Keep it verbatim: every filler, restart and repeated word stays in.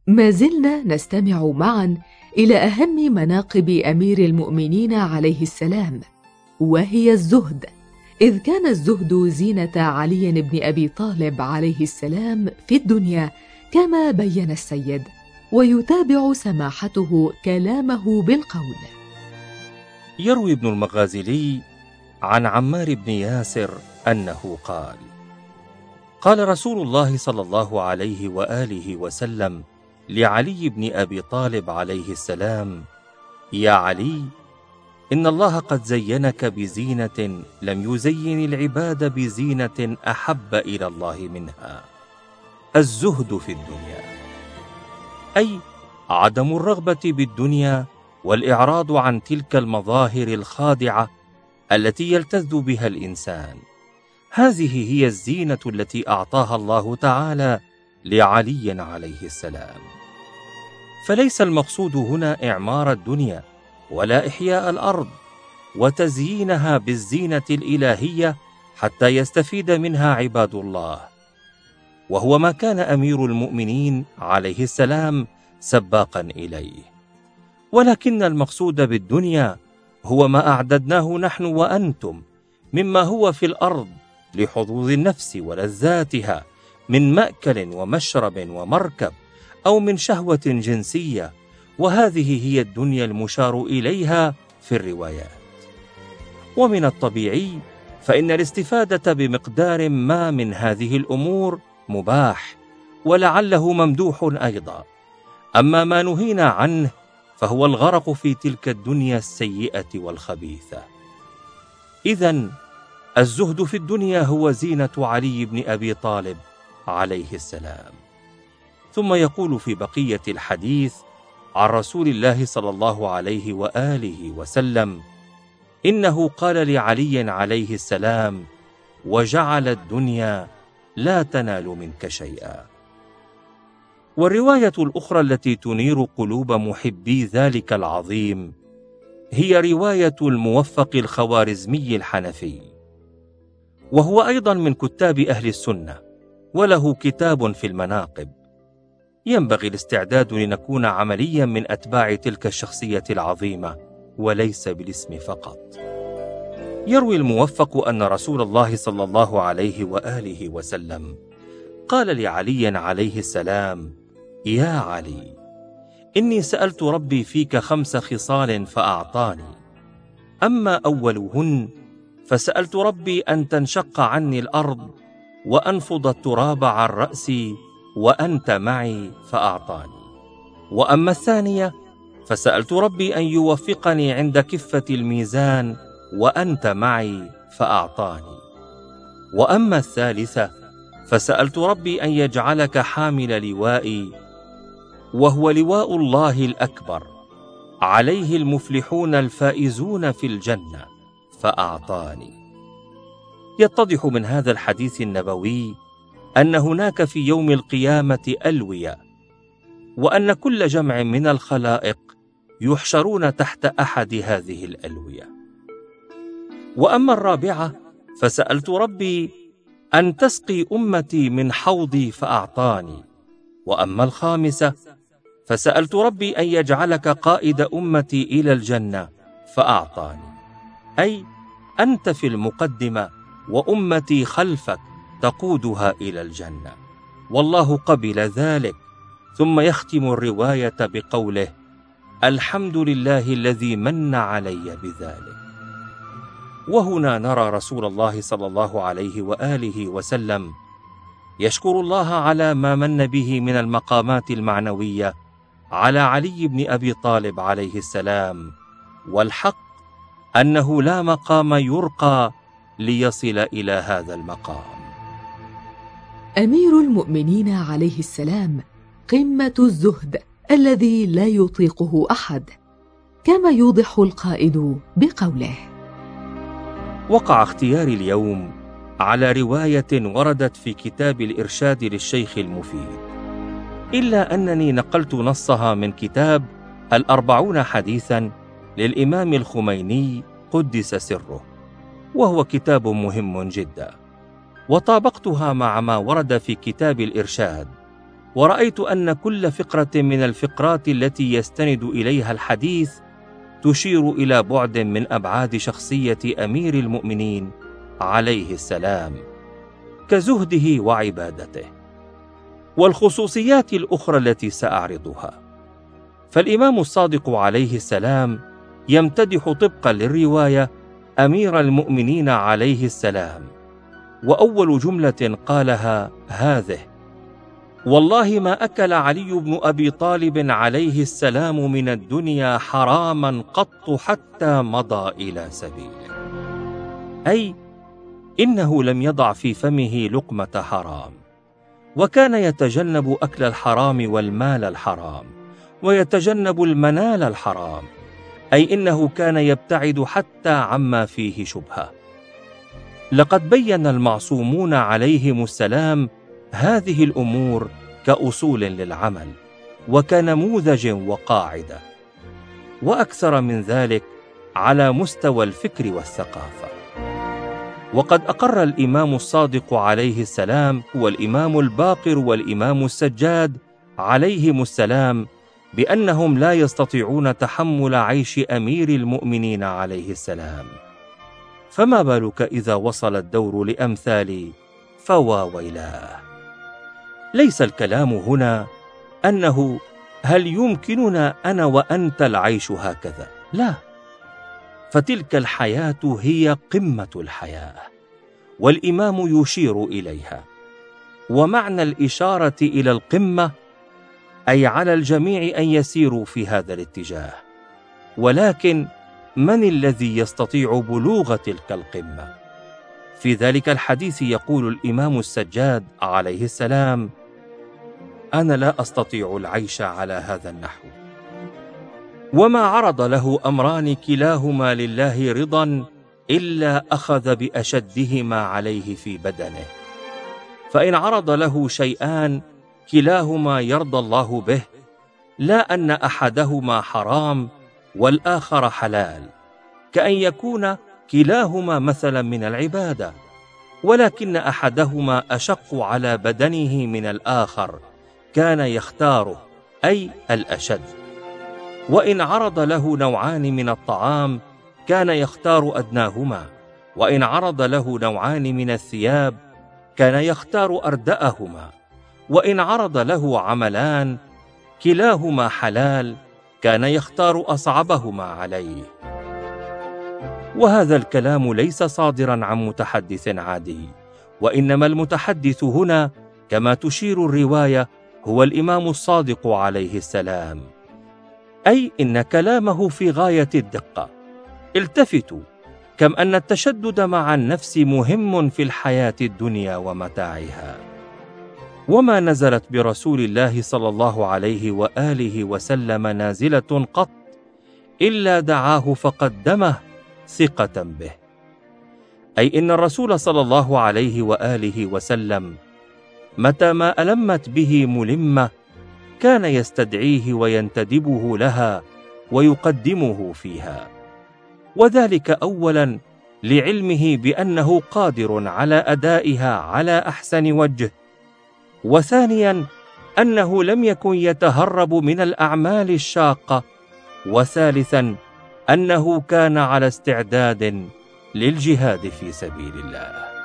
ما زلنا نستمع معا إلى أهم مناقب أمير المؤمنين عليه السلام، وهي الزهد، إذ كان الزهد زينة علي بن أبي طالب عليه السلام في الدنيا كما بين السيد، ويتابع سماحته كلامه بالقول. يروي ابن المغازلي عن عمار بن ياسر أنه قال: قال رسول الله صلى الله عليه وآله وسلم لعلي بن أبي طالب عليه السلام: يا علي، إن الله قد زينك بزينة لم يزين العباد بزينة أحب إلى الله منها، الزهد في الدنيا، أي عدم الرغبة بالدنيا والإعراض عن تلك المظاهر الخادعة التي يلتذ بها الإنسان. هذه هي الزينة التي أعطاها الله تعالى لعلي عليه السلام. فليس المقصود هنا إعمار الدنيا ولا إحياء الأرض وتزيينها بالزينة الإلهية حتى يستفيد منها عباد الله، وهو ما كان أمير المؤمنين عليه السلام سباقا إليه، ولكن المقصود بالدنيا هو ما أعددناه نحن وأنتم مما هو في الأرض لحظوظ النفس ولذاتها من مأكل ومشرب ومركب، أو من شهوة جنسية، وهذه هي الدنيا المشار إليها في الروايات. ومن الطبيعي فإن الاستفادة بمقدار ما من هذه الأمور مباح، ولعله ممدوح أيضا. أما ما نهينا عنه فهو الغرق في تلك الدنيا السيئة والخبيثة. إذن الزهد في الدنيا هو زينة علي بن أبي طالب عليه السلام. ثم يقول في بقية الحديث عن رسول الله صلى الله عليه وآله وسلم: إنه قال لعلي عليه السلام: وجعل الدنيا لا تنال منك شيئا. والرواية الأخرى التي تنير قلوب محبي ذلك العظيم هي رواية الموفق الخوارزمي الحنفي، وهو أيضا من كتاب أهل السنة، وله كتاب في المناقب. ينبغي الاستعداد لنكون عمليا من أتباع تلك الشخصية العظيمة وليس بالاسم فقط. يروي الموفق أن رسول الله صلى الله عليه وآله وسلم قال لعلي عليه السلام: يا علي، إني سألت ربي فيك خمس خصال فأعطاني، أما أولهن فسألت ربي أن تنشق عني الأرض وأنفض التراب عن رأسي وأنت معي فأعطاني، وأما الثانية فسألت ربي أن يوفقني عند كفة الميزان وأنت معي فأعطاني، وأما الثالثة فسألت ربي أن يجعلك حامل لوائي، وهو لواء الله الأكبر عليه المفلحون الفائزون في الجنة فأعطاني. يتضح من هذا الحديث النبوي أن هناك في يوم القيامة ألوية، وأن كل جمع من الخلائق يحشرون تحت أحد هذه الألوية. وأما الرابعة فسألت ربي أن تسقي أمتي من حوضي فأعطاني، وأما الخامسة فسألت ربي أن يجعلك قائد أمتي إلى الجنة فأعطاني، أي أنت في المقدمة وأمتي خلفك تقودها إلى الجنة، والله قبل ذلك. ثم يختم الرواية بقوله: الحمد لله الذي من علي بذلك. وهنا نرى رسول الله صلى الله عليه وآله وسلم يشكر الله على ما من به من المقامات المعنوية على علي بن أبي طالب عليه السلام، والحق أنه لا مقام يرقى ليصل إلى هذا المقام. أمير المؤمنين عليه السلام قمة الزهد الذي لا يطيقه أحد، كما يوضح القائد بقوله: وقع اختياري اليوم على رواية وردت في كتاب الإرشاد للشيخ المفيد، إلا أنني نقلت نصها من كتاب الأربعون حديثا للإمام الخميني قدس سره، وهو كتاب مهم جدا، وطابقتها مع ما ورد في كتاب الإرشاد، ورأيت أن كل فقرة من الفقرات التي يستند إليها الحديث تشير إلى بعد من أبعاد شخصية أمير المؤمنين عليه السلام، كزهده وعبادته. والخصوصيات الأخرى التي سأعرضها، فالإمام الصادق عليه السلام يمتدح طبقا للرواية أمير المؤمنين عليه السلام، وأول جملة قالها هذه: والله ما أكل علي بن أبي طالب عليه السلام من الدنيا حراما قط حتى مضى إلى سبيله، أي إنه لم يضع في فمه لقمة حرام، وكان يتجنب أكل الحرام والمال الحرام، ويتجنب المنال الحرام، أي إنه كان يبتعد حتى عما فيه شبهة. لقد بين المعصومون عليهم السلام هذه الأمور كأصول للعمل وكنموذج وقاعدة، وأكثر من ذلك على مستوى الفكر والثقافة. وقد أقر الإمام الصادق عليه السلام هو الإمام الباقر والإمام السجاد عليهم السلام بأنهم لا يستطيعون تحمل عيش أمير المؤمنين عليه السلام، فما بالك إذا وصل الدور لأمثالي فوا ويلاه. ليس الكلام هنا أنه هل يمكننا أنا وأنت العيش هكذا، لا، فتلك الحياة هي قمة الحياة، والإمام يشير إليها. ومعنى الإشارة إلى القمة أي على الجميع أن يسيروا في هذا الاتجاه، ولكن من الذي يستطيع بلوغ تلك القمة؟ في ذلك الحديث يقول الإمام السجاد عليه السلام: أنا لا أستطيع العيش على هذا النحو. وما عرض له أمران كلاهما لله رضا إلا أخذ بأشدهما عليه في بدنه، فإن عرض له شيئان كلاهما يرضى الله به، لا أن أحدهما حرام والآخر حلال، كأن يكون كلاهما مثلا من العبادة، ولكن أحدهما أشق على بدنه من الآخر كان يختاره، أي الأشد. وإن عرض له نوعان من الطعام كان يختار أدناهما، وإن عرض له نوعان من الثياب كان يختار أردأهما، وإن عرض له عملان كلاهما حلال كان يختار أصعبهما عليه. وهذا الكلام ليس صادرا عن متحدث عادي، وإنما المتحدث هنا كما تشير الرواية هو الإمام الصادق عليه السلام، أي إن كلامه في غاية الدقة. التفتوا كم أن التشدد مع النفس مهم في الحياة الدنيا ومتاعها، وما نزلت برسول الله صلى الله عليه وآله وسلم نازلة قط إلا دعاه فقدمه ثقة به، أي إن الرسول صلى الله عليه وآله وسلم متى ما ألمت به ملمة كان يستدعيه وينتدبه لها ويقدمه فيها، وذلك أولا لعلمه بأنه قادر على أدائها على أحسن وجه، وثانيا أنه لم يكن يتهرب من الأعمال الشاقة، وثالثا أنه كان على استعداد للجهاد في سبيل الله.